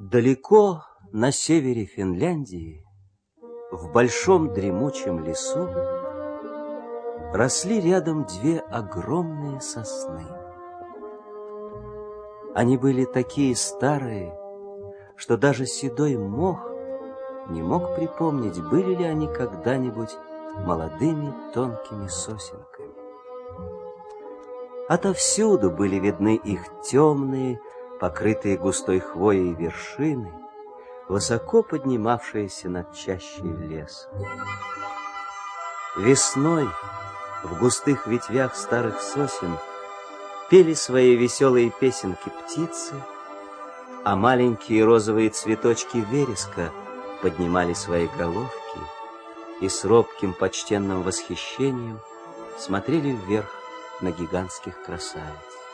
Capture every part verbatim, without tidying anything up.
Далеко на севере Финляндии, в большом дремучем лесу, росли рядом две огромные сосны. Они были такие старые, что даже седой мох не мог припомнить, были ли они когда-нибудь молодыми тонкими сосенками. Отовсюду были видны их темные, покрытые густой хвоей вершины, высоко поднимавшиеся над чащей леса. Весной в густых ветвях старых сосен пели свои веселые песенки птицы, а маленькие розовые цветочки вереска поднимали свои головки и с робким почтенным восхищением смотрели вверх на гигантских красавиц.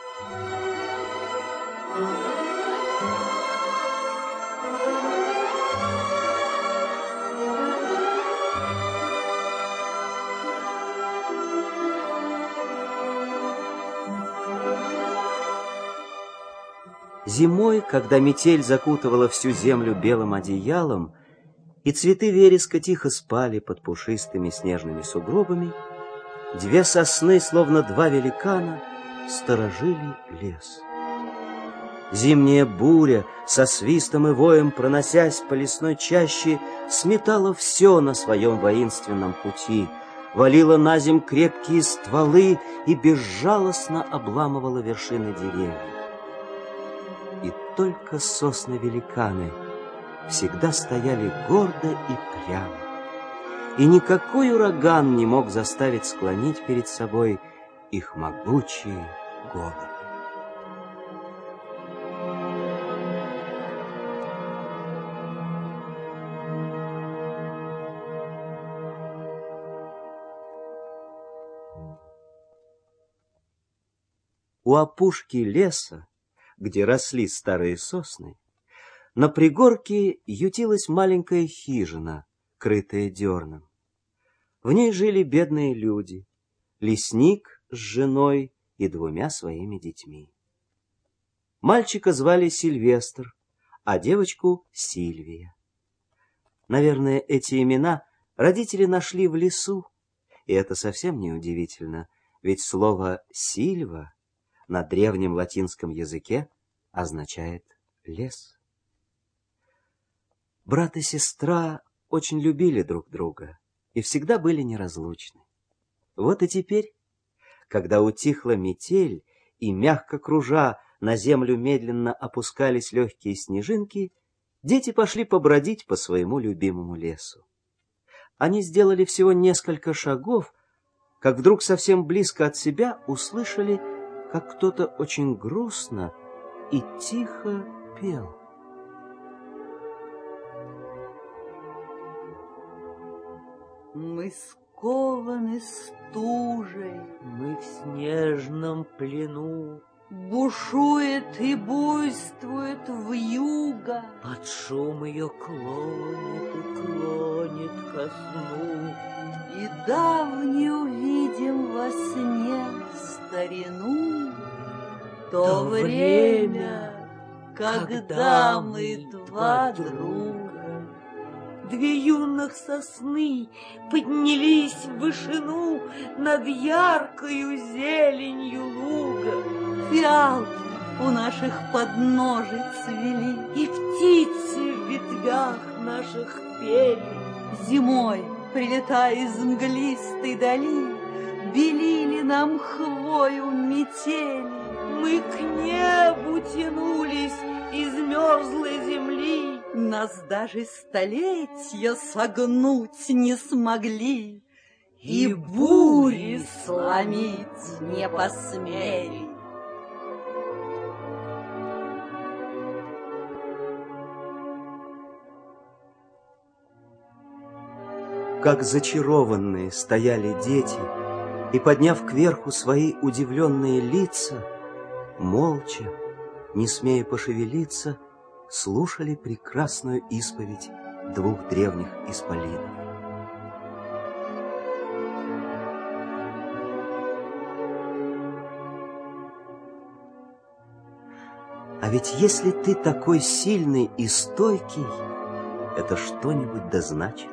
Зимой, когда метель закутывала всю землю белым одеялом, и цветы вереска тихо спали под пушистыми снежными сугробами, две сосны, словно два великана, сторожили лес. Зимняя буря, со свистом и воем проносясь по лесной чаще, сметала все на своем воинственном пути, валила на земь крепкие стволы и безжалостно обламывала вершины деревьев. И только сосны-великаны всегда стояли гордо и прямо, и никакой ураган не мог заставить склонить перед собой их могучие головы. У опушки леса, где росли старые сосны, на пригорке ютилась маленькая хижина, крытая дерном. В ней жили бедные люди, лесник с женой и двумя своими детьми. Мальчика звали Сильвестр, а девочку Сильвия. Наверное, эти имена родители нашли в лесу, и это совсем не удивительно, ведь слово «сильва» на древнем латинском языке означает «лес». Брат и сестра очень любили друг друга и всегда были неразлучны. Вот и теперь, когда утихла метель и, мягко кружа, на землю медленно опускались легкие снежинки, дети пошли побродить по своему любимому лесу. Они сделали всего несколько шагов, как вдруг совсем близко от себя услышали, как кто-то очень грустно и тихо пел. Мы скованы стужей, мы в снежном плену, бушует и буйствует вьюга, под шум ее клонит и клонит ко сну, и давнюю видим во сне старину, то, то время, когда мы два друга. Две юных сосны поднялись в вышину над яркою зеленью луга. Фиалки у наших подножий цвели, и птицы в ветвях наших пели. Зимой, прилетая из мглистой дали, белили нам хвою метели. Мы к небу тянулись из мерзлой земли, нас даже столетия согнуть не смогли, и, и бури сломить не посмели. Как зачарованные стояли дети, и, подняв кверху свои удивленные лица, молча, не смея пошевелиться, слушали прекрасную исповедь двух древних исполинов. А ведь если ты такой сильный и стойкий, это что-нибудь да значит.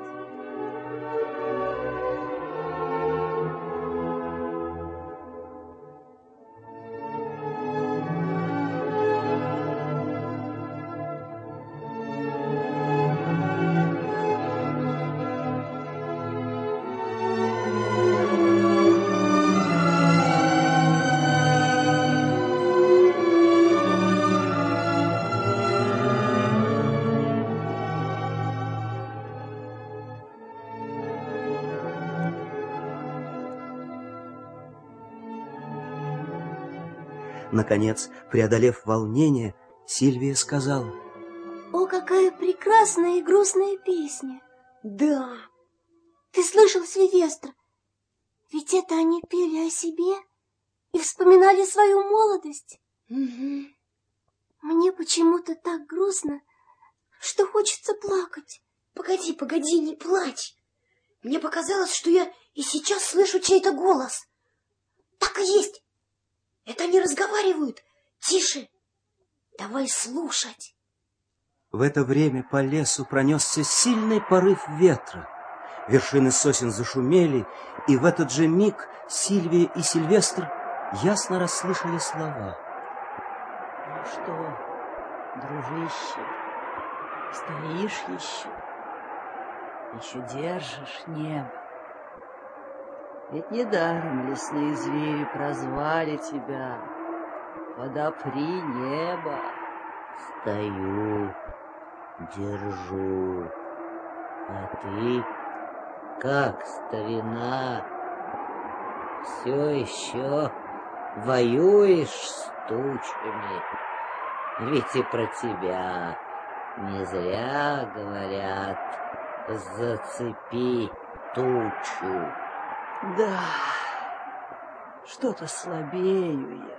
Наконец, преодолев волнение, Сильвия сказала: «О, какая прекрасная и грустная песня!» Да. Ты слышал, Сильвестр? Ведь это они пели о себе и вспоминали свою молодость. Угу. Мне почему-то так грустно, что хочется плакать. Погоди, погоди, не плачь. Мне показалось, что я и сейчас слышу чей-то голос. Так и есть. Это они разговаривают. Тише. Давай слушать. В это время по лесу пронесся сильный порыв ветра. Вершины сосен зашумели, и в этот же миг Сильвия и Сильвестр ясно расслышали слова. Ну что, дружище, стоишь еще? Еще держишь небо? Ведь недаром лесные звери прозвали тебя «Подопри небо». Стою, держу. А ты, как старина, все еще воюешь с тучами. Ведь и про тебя не зря говорят: зацепи тучу. Да, что-то слабею я.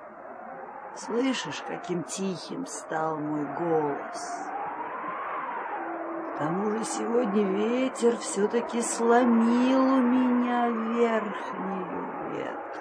Слышишь, каким тихим стал мой голос? К тому же сегодня ветер все-таки сломил у меня верхнюю ветку.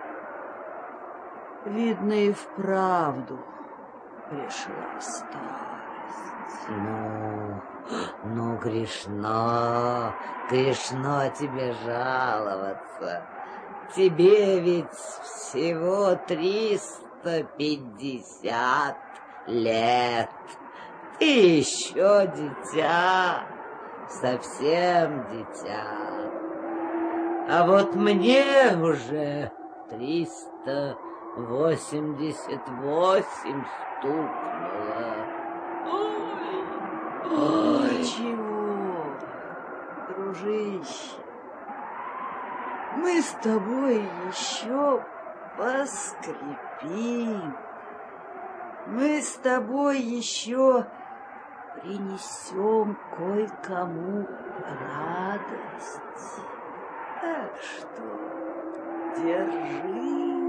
Видно, и вправду пришла старость. Ну, ну, грешно, грешно тебе жаловаться. Тебе ведь всего триста пятьдесят лет. Ты еще дитя, совсем дитя. А вот мне уже триста восемьдесят восемь стукнуло. Ой, ой. Ничего, дружище, мы с тобой еще поскрипим. Мы с тобой еще принесем кое-кому радость. Так что держи.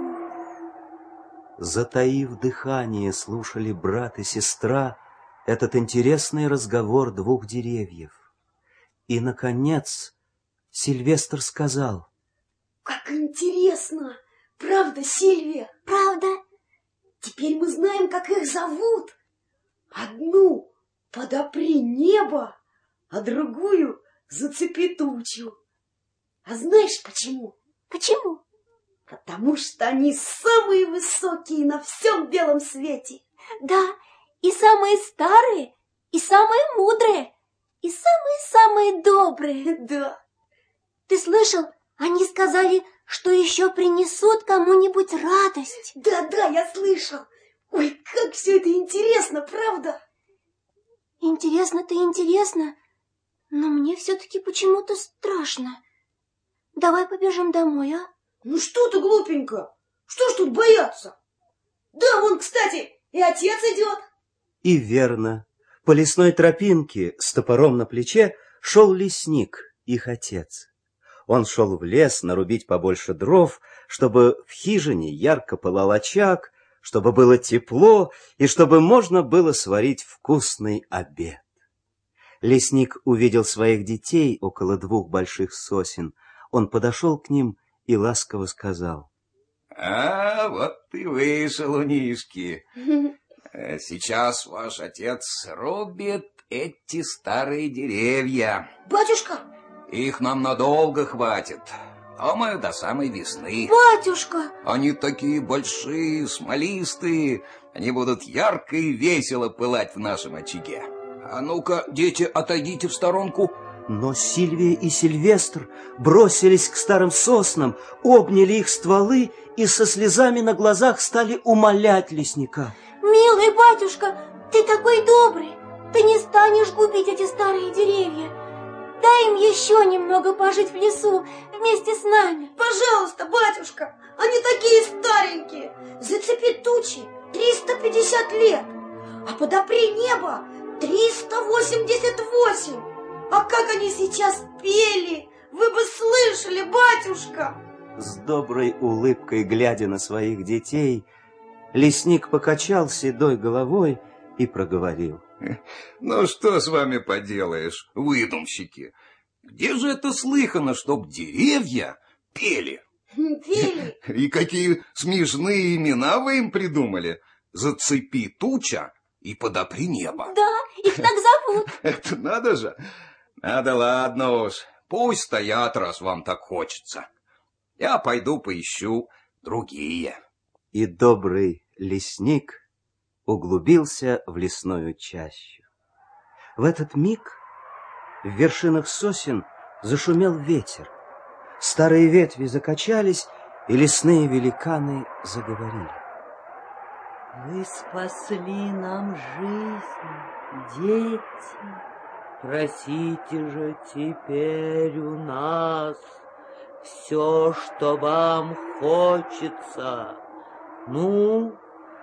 Затаив дыхание, слушали брат и сестра этот интересный разговор двух деревьев. И, наконец, Сильвестр сказал: Как интересно! Правда, Сильвия? Правда? Теперь мы знаем, как их зовут. Одну подопри небо, а другую зацепи тучу. А знаешь почему? Почему? Потому что они самые высокие на всем белом свете. Да, и самые старые, и самые мудрые, и самые-самые добрые. Да. Ты слышал? Они сказали, что еще принесут кому-нибудь радость. Да-да, я слышал. Ой, как все это интересно, правда? Интересно-то интересно, но мне все-таки почему-то страшно. Давай побежим домой, а? Ну что ты, глупенько? Что ж тут бояться? Да, вон, кстати, и отец идет. И верно, по лесной тропинке с топором на плече шел лесник, их отец. Он шел в лес нарубить побольше дров, чтобы в хижине ярко пылал очаг, чтобы было тепло и чтобы можно было сварить вкусный обед. Лесник увидел своих детей около двух больших сосен. Он подошел к ним и ласково сказал: А, вот ты вышел у Нишки. Сейчас ваш отец рубит эти старые деревья. Батюшка! Их нам надолго хватит, а мы до самой весны. Батюшка! Они такие большие, смолистые, они будут ярко и весело пылать в нашем очаге. А ну-ка, дети, отойдите в сторонку. Но Сильвия и Сильвестр бросились к старым соснам, обняли их стволы и со слезами на глазах стали умолять лесника. Милый батюшка, ты такой добрый, ты не станешь губить эти старые деревья. Дай им еще немного пожить в лесу вместе с нами. Пожалуйста, батюшка, они такие старенькие. Зацепи тучи триста пятьдесят лет, а подопри небо триста восемьдесят восемь. А как они сейчас пели, вы бы слышали, батюшка. С доброй улыбкой, глядя на своих детей, лесник покачал седой головой и проговорил. Ну, что с вами поделаешь, выдумщики? Где же это слыхано, чтоб деревья пели? Пели. И какие смешные имена вы им придумали. Зацепи туча и подопри небо. Да, их так зовут. Это надо же. А да ладно уж, пусть стоят, раз вам так хочется. Я пойду поищу другие. И добрый лесник углубился в лесную чащу. В этот миг в вершинах сосен зашумел ветер. Старые ветви закачались, и лесные великаны заговорили. Вы спасли нам жизнь, дети. Просите же теперь у нас все, что вам хочется. Ну,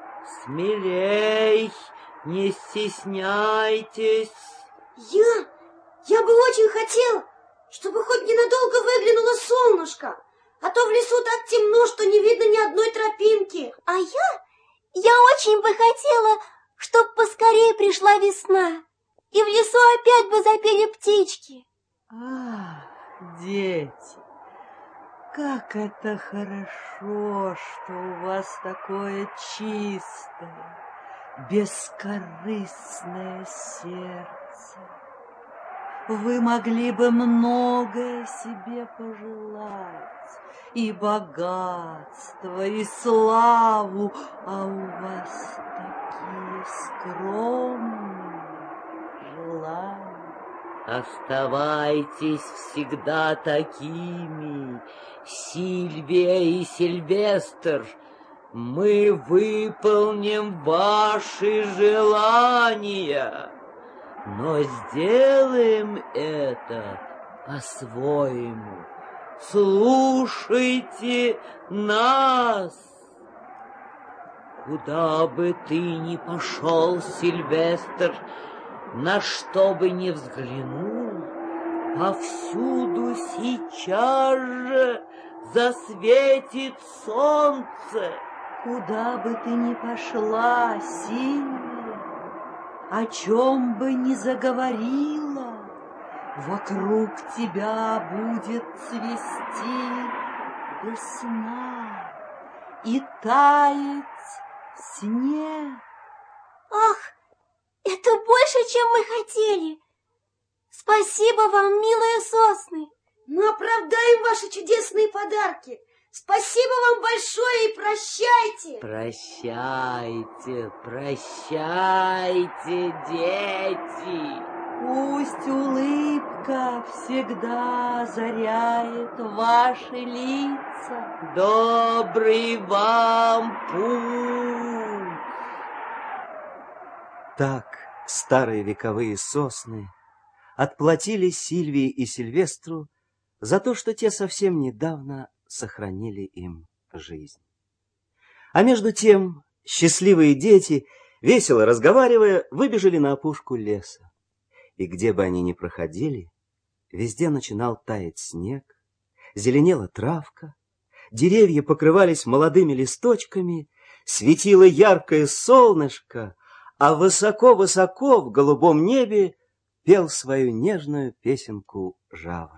смелей, не стесняйтесь. Я, я бы очень хотела, чтобы хоть ненадолго выглянуло солнышко, а то в лесу так темно, что не видно ни одной тропинки. А я, я очень бы хотела, чтобы поскорее пришла весна, и в лесу опять бы запели птички. Ах, дети, как это хорошо, что у вас такое чистое, бескорыстное сердце. Вы могли бы многое себе пожелать, и богатство, и славу, а у вас такие скромные желания. Оставайтесь всегда такими, Сильвия и Сильвестр. Мы выполним ваши желания, но сделаем это по-своему. Слушайте нас. Куда бы ты ни пошел, Сильвестр, на что бы ни взглянул, повсюду сейчас же засветит солнце. Куда бы ты ни пошла, Сильвия, о чем бы ни заговорила, вокруг тебя будет цвести весна и таять снег. Ах, это больше, чем мы хотели. Спасибо вам, милые сосны. Мы оправдаем ваши чудесные подарки. Спасибо вам большое и прощайте. Прощайте, прощайте, дети. Пусть улыбка всегда озаряет ваши лица. Добрый вам путь. Так старые вековые сосны отплатили Сильвии и Сильвестру за то, что те совсем недавно сохранили им жизнь. А между тем счастливые дети, весело разговаривая, выбежали на опушку леса. И где бы они ни проходили, везде начинал таять снег, зеленела травка, деревья покрывались молодыми листочками, светило яркое солнышко, а высоко-высоко в голубом небе пел свою нежную песенку жаворонок.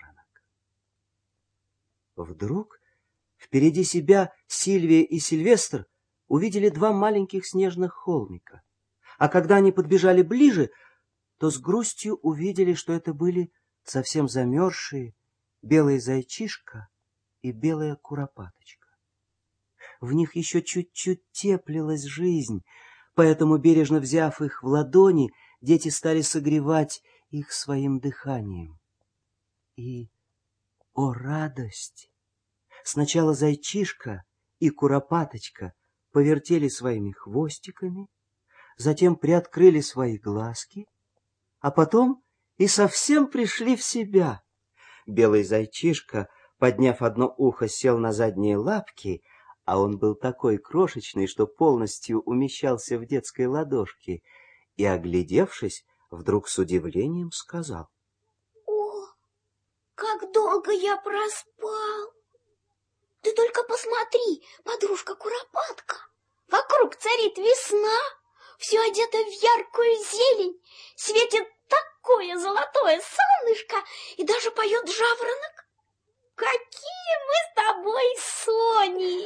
Вдруг впереди себя Сильвия и Сильвестр увидели два маленьких снежных холмика. А когда они подбежали ближе, то с грустью увидели, что это были совсем замерзшие белый зайчишка и белая куропаточка. В них еще чуть-чуть теплилась жизнь, поэтому, бережно взяв их в ладони, дети стали согревать их своим дыханием. И, о радость! Сначала зайчишка и куропаточка повертели своими хвостиками, затем приоткрыли свои глазки, а потом и совсем пришли в себя. Белый зайчишка, подняв одно ухо, сел на задние лапки, а он был такой крошечный, что полностью умещался в детской ладошке, и, оглядевшись, вдруг с удивлением сказал: «О, как долго я проспал! Ты только посмотри, подружка-куропатка! Вокруг царит весна, все одето в яркую зелень, светит такое золотое солнышко, и даже поет жаворонок. Какие мы с тобой Сони!»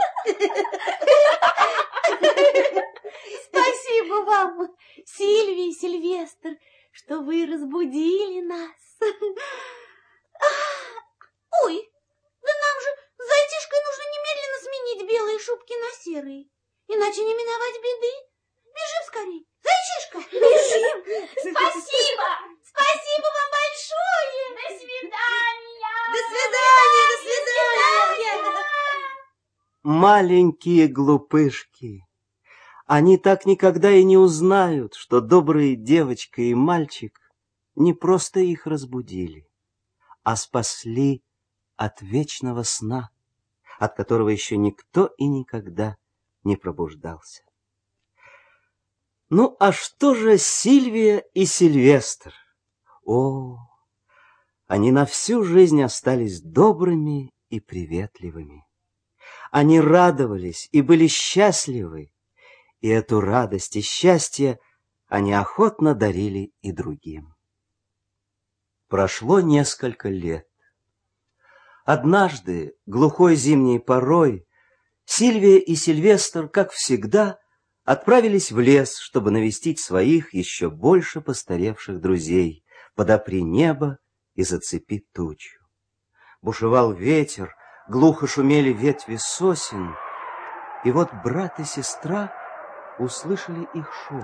Спасибо вам, Сильвия и Сильвестр, что вы разбудили нас. Ой, да нам же с зайчишкой нужно немедленно сменить белые шубки на серые, иначе не миновать беды. Бежим скорей, зайчишка, бежим. Спасибо, спасибо вам большое. До свидания. До свидания, до свидания. Маленькие глупышки! Они так никогда и не узнают, что добрые девочка и мальчик не просто их разбудили, а спасли от вечного сна, от которого еще никто и никогда не пробуждался. Ну, а что же Сильвия и Сильвестр? О, они на всю жизнь остались добрыми и приветливыми. Они радовались и были счастливы, и эту радость и счастье они охотно дарили и другим. Прошло несколько лет. Однажды, глухой зимней порой, Сильвия и Сильвестр, как всегда, отправились в лес, чтобы навестить своих еще больше постаревших друзей, подопри небо и зацепи тучу. Бушевал ветер, глухо шумели ветви сосен, и вот брат и сестра услышали их шепот.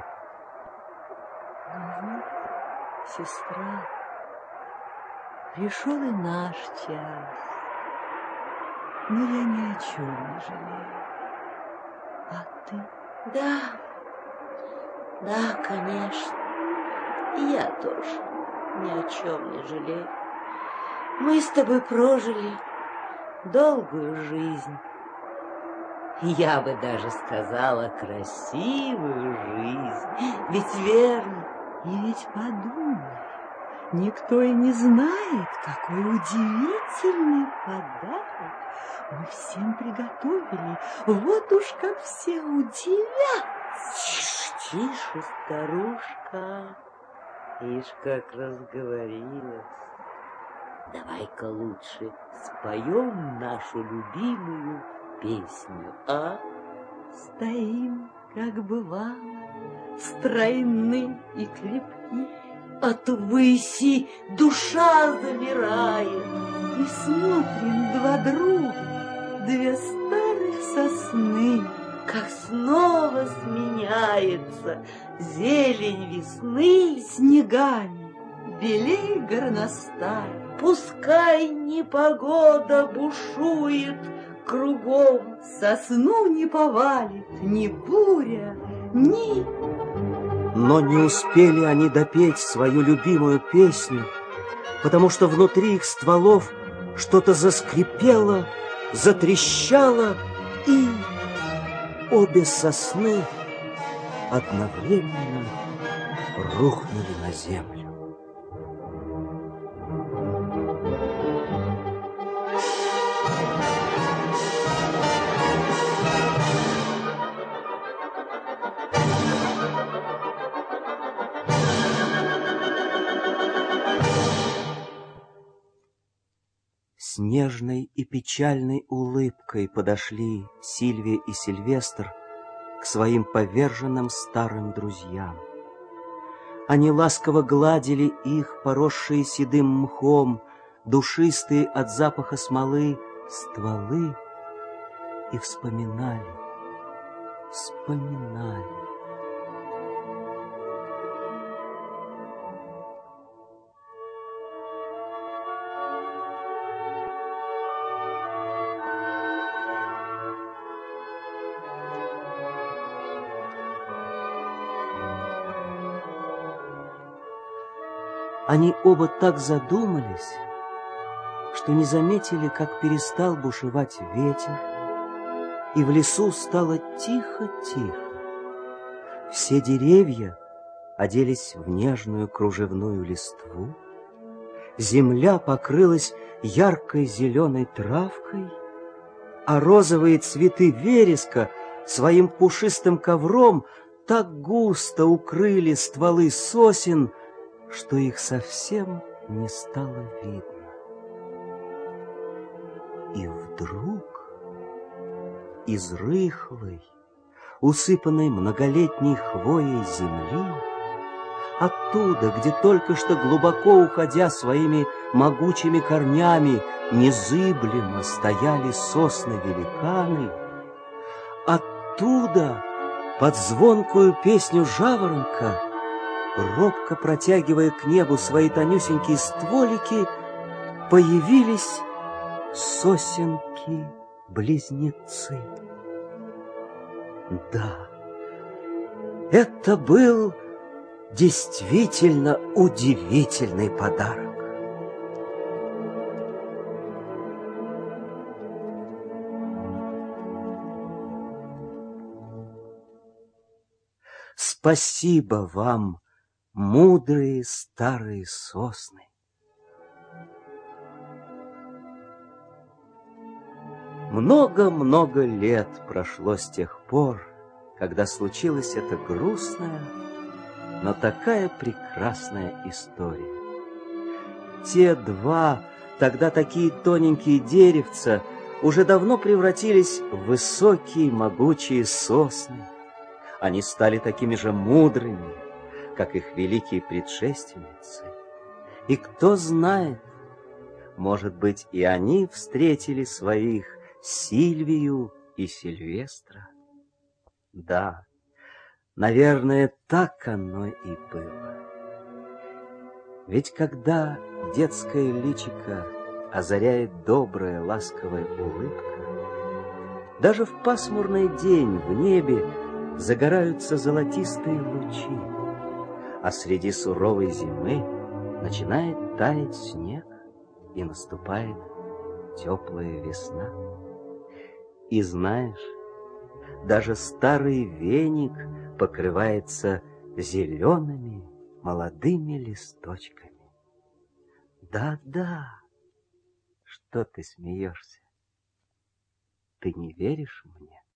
Ну, сестра, пришел и наш час, но я ни о чем не жалею. А ты? Да, да, конечно, и я тоже ни о чем не жалею. Мы с тобой прожили долгую жизнь. Я бы даже сказала, красивую жизнь. Ведь верно. И ведь подумай, никто и не знает, какой удивительный подарок мы всем приготовили. Вот уж как все удивятся. Тише, тише, старушка. Ишь, как разговорилась. Давай-ка лучше споем нашу любимую песню, а? Стоим, как бывало, стройны и крепки, от выси душа замирает, и смотрим два друга, две старых сосны, как снова сменяется зелень весны снегами белей горностай. Пускай непогода бушует кругом, сосну не повалит ни буря, ни... Но не успели они допеть свою любимую песню, потому что внутри их стволов что-то заскрипело, затрещало, и обе сосны одновременно рухнули на землю. С нежной и печальной улыбкой подошли Сильвия и Сильвестр к своим поверженным старым друзьям. Они ласково гладили их, поросшие седым мхом, душистые от запаха смолы стволы, и вспоминали, вспоминали. Они оба так задумались, что не заметили, как перестал бушевать ветер, и в лесу стало тихо-тихо. Все деревья оделись в нежную кружевную листву, земля покрылась яркой зеленой травкой, а розовые цветы вереска своим пушистым ковром так густо укрыли стволы сосен, что их совсем не стало видно. И вдруг из рыхлой, усыпанной многолетней хвоей земли, оттуда, где только что глубоко уходя своими могучими корнями незыблемо стояли сосны-великаны, оттуда под звонкую песню жаворонка, робко протягивая к небу свои тонюсенькие стволики, появились сосенки-близнецы. Да, это был действительно удивительный подарок. Спасибо вам, мудрые старые сосны. Много-много лет прошло с тех пор, когда случилась эта грустная, но такая прекрасная история. Те два, тогда такие тоненькие деревца, уже давно превратились в высокие могучие сосны. Они стали такими же мудрыми, как их великие предшественницы. И кто знает, может быть, и они встретили своих Сильвию и Сильвестра. Да, наверное, так оно и было. Ведь когда детское личико озаряет добрая ласковая улыбка, даже в пасмурный день в небе загораются золотистые лучи, а среди суровой зимы начинает таять снег, и наступает теплая весна. И знаешь, даже старый веник покрывается зелеными молодыми листочками. Да-да, что ты смеешься? Ты не веришь мне?